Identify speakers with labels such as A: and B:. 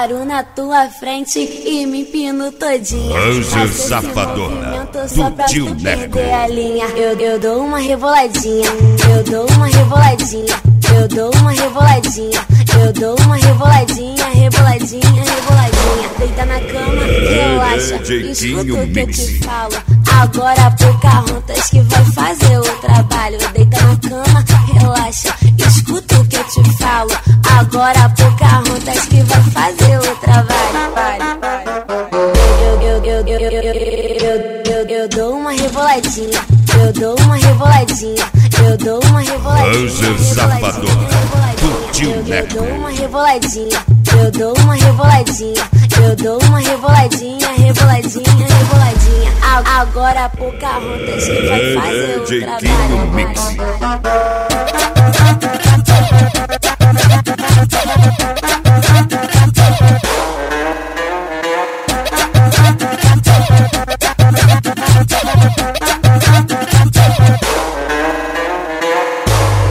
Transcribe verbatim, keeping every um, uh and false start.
A: paro na tua frente e me empino todinha.
B: Anjo Safadona, do tio Neco.
A: A linha. Eu, eu dou uma reboladinha, eu dou uma reboladinha, eu dou uma reboladinha, eu dou uma reboladinha, reboladinha, reboladinha. Deita na cama, relaxa, escuta o que eu te falo. Agora Pocahontas que vai fazer o trabalho. Deita na cama, relaxa, escuta o que eu te falo. Agora Pocahontas que vai fazer o trabalho. Eu, eu, eu, eu, eu, eu, eu, eu, eu dou uma reboladinha, eu dou uma reboladinha, eu dou uma reboladinha.
B: Anjo Safadona, do tio Neco.
A: Eu dou uma reboladinha, eu dou uma reboladinha, eu dou uma reboladinha, reboladinha, reboladinha. Agora Pocahontas que vai fazer o trabalho.
B: Mix.